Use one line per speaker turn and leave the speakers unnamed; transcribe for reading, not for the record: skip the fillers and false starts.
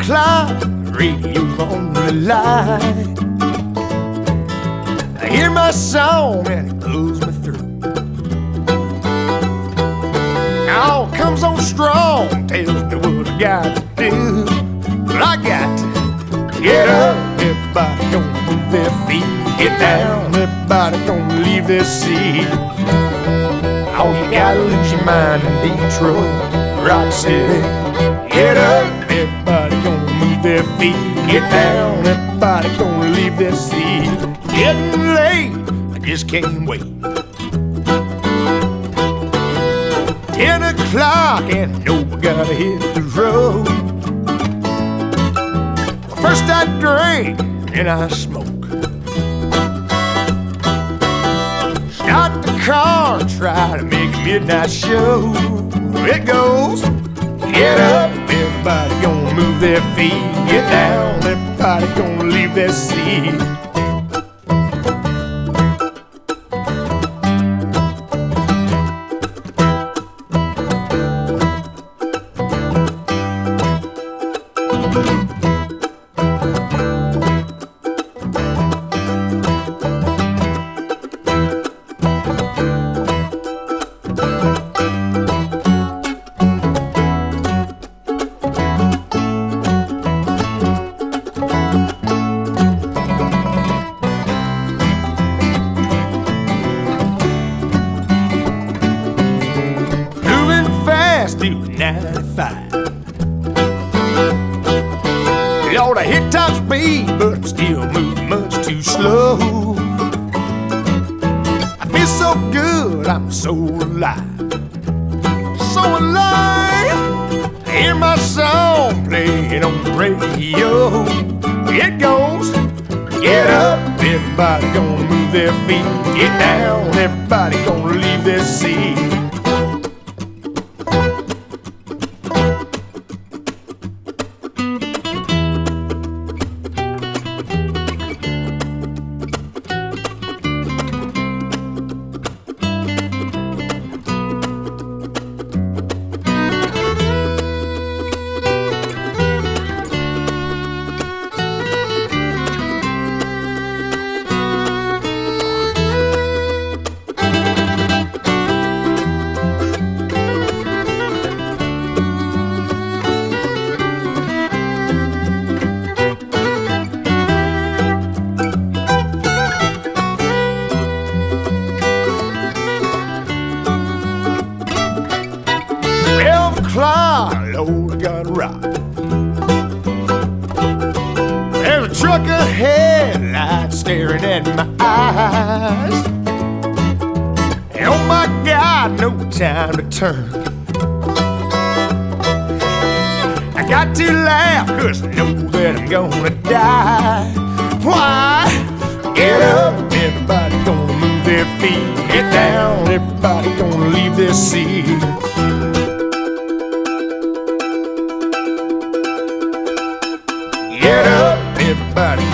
o'clock, radio's on the line. I hear my song and it pulls me through. Now comes on strong, tells me what I got to do. Well, I got to get up, everybody gonna move their feet. Get down, everybody gonna leave their seat. Oh, you gotta lose your mind in Detroit, Rock City. Get up, everybody gonna move their feet. Get down, everybody gonna leave their seat. Getting late, I just can't wait. 10 o'clock and I know I gotta hit the road. First I drink, then I smoke. Start the car and try to make a midnight show. It goes, get up, everybody gonna move their feet. Get down, everybody gonna leave their seat. Do 95. It ought to hit top speed, but I'm still moving much too slow. I feel so good, I'm so alive. So alive. I hear my song playing on the radio. It goes, get up, everybody gonna move their feet. Get down, everybody gonna leave their seat. Lord, I gotta rock. There's a truck ahead, lights staring at my eyes. And oh my God, no time to turn. I got to laugh, cause I know that I'm gonna die. Why? Get up, everybody gonna move their feet. Get down, everybody gonna leave their seat. Get up, everybody